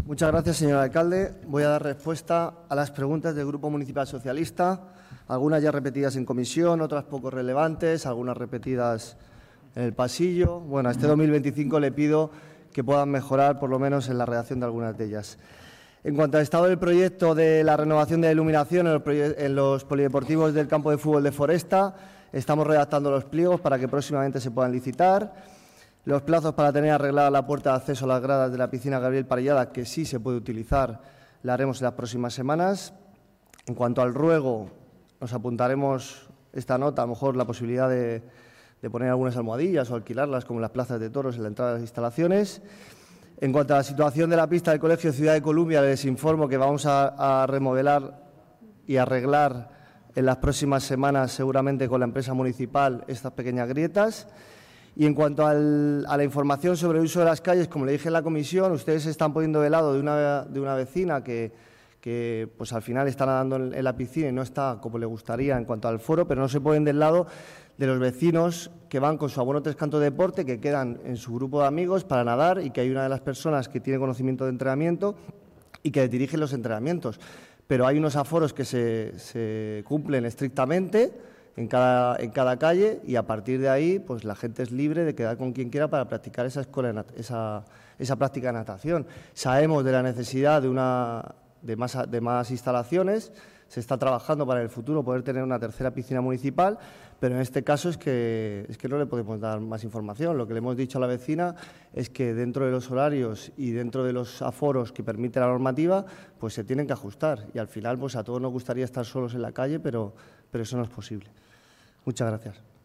Muchas gracias, señor alcalde. Voy a dar respuesta a las preguntas del Grupo Municipal Socialista, algunas ya repetidas en comisión, otras poco relevantes, algunas repetidas en el pasillo. Bueno, este 2025 le pido que puedan mejorar, por lo menos en la redacción de algunas de ellas. En cuanto al estado del proyecto de la renovación de la iluminación en los polideportivos del campo de fútbol de Foresta, estamos redactando los pliegos para que próximamente se puedan licitar. Los plazos para tener arreglada la puerta de acceso a las gradas de la piscina Gabriel Parellada, que sí se puede utilizar, la haremos en las próximas semanas. En cuanto al ruego, nos apuntaremos esta nota, a lo mejor la posibilidad de poner algunas almohadillas o alquilarlas, como en las plazas de toros, en la entrada de las instalaciones. En cuanto a la situación de la pista del Colegio Ciudad de Columbia, les informo que vamos a remodelar y arreglar en las próximas semanas, seguramente con la empresa municipal, estas pequeñas grietas. Y en cuanto a la información sobre el uso de las calles, como le dije en la comisión, ustedes se están poniendo de lado de una vecina que pues al final está nadando en la piscina y no está como le gustaría en cuanto al foro, pero no se ponen del lado de los vecinos que van con su abono Tres Cantos de Deporte, que quedan en su grupo de amigos para nadar y que hay una de las personas que tiene conocimiento de entrenamiento y que dirige los entrenamientos. Pero hay unos aforos que se cumplen estrictamente en cada calle, y a partir de ahí pues la gente es libre de quedar con quien quiera para practicar esa práctica de natación. Sabemos de la necesidad de más instalaciones, se está trabajando para en el futuro poder tener una tercera piscina municipal, pero en este caso es que no le podemos dar más información. Lo que le hemos dicho a la vecina es que dentro de los horarios y dentro de los aforos que permite la normativa, pues se tienen que ajustar, y al final pues a todos nos gustaría estar solos en la calle, pero eso no es posible. Muchas gracias.